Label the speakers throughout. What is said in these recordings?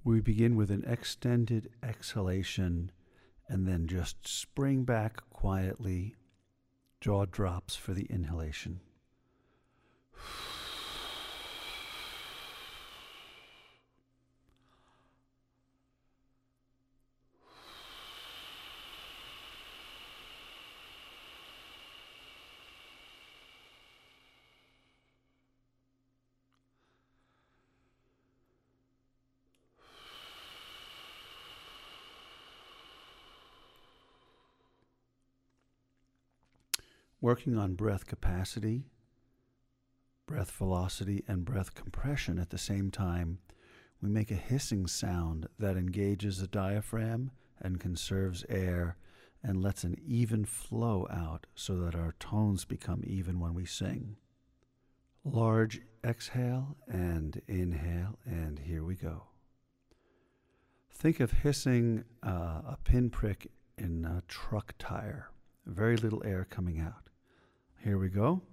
Speaker 1: We begin with an extended exhalation and then just spring back quietly, jaw drops for the inhalation. Working on breath capacity, breath velocity, and breath compression at the same time, we make a hissing sound that engages the diaphragm and conserves air and lets an even flow out so that our tones become even when we sing. Large exhale and inhale, and here we go. Think of hissing a pinprick in a truck tire. Very little air coming out. Here we go.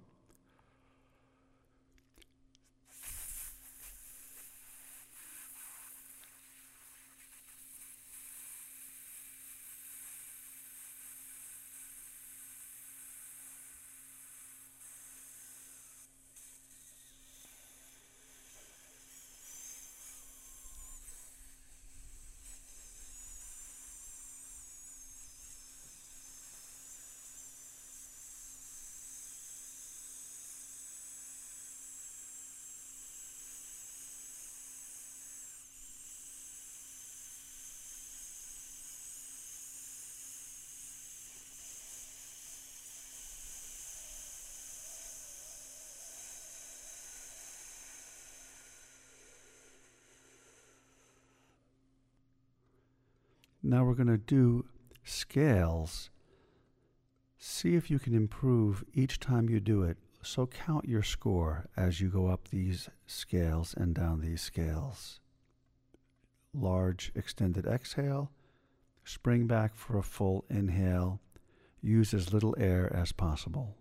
Speaker 1: Now we're going to do scales. See if you can improve each time you do it. So count your score as you go up these scales and down these scales. Large extended exhale, spring back for a full inhale. Use as little air as possible.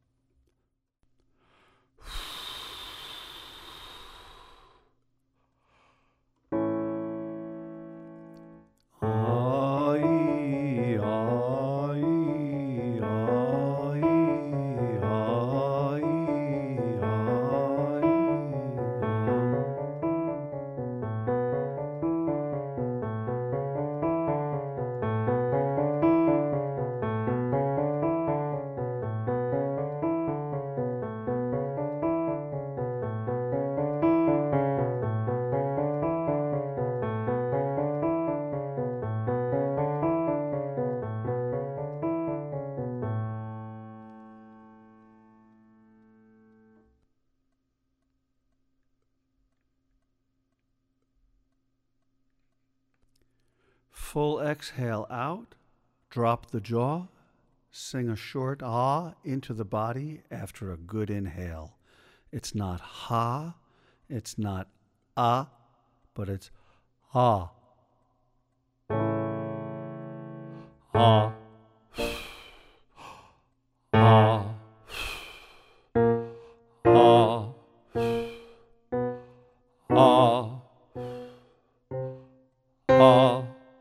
Speaker 1: Full exhale out, drop the jaw, sing a short ah into the body after a good inhale. It's not ha, it's not ah, but it's ah. Ah. Ah. Ah. Ah. Ah.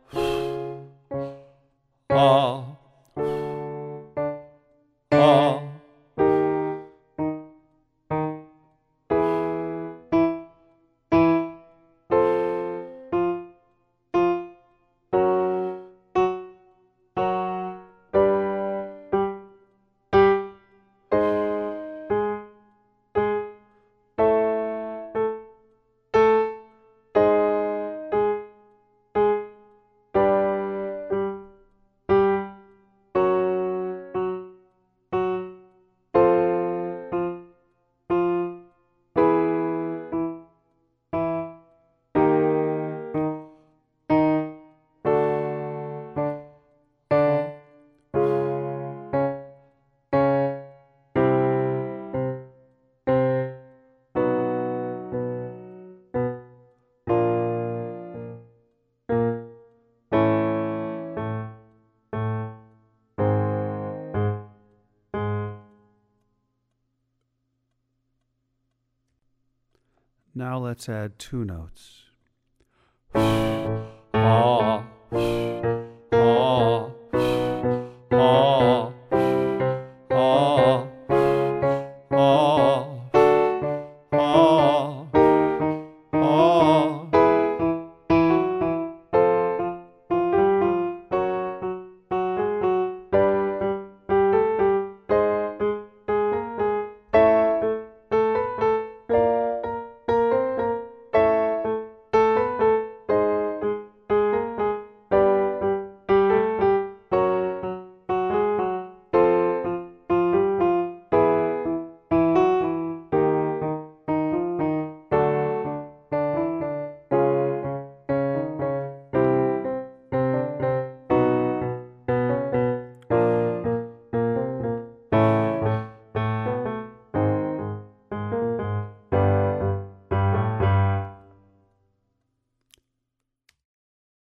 Speaker 1: Ah, ah. Now let's add two notes.
Speaker 2: Ah.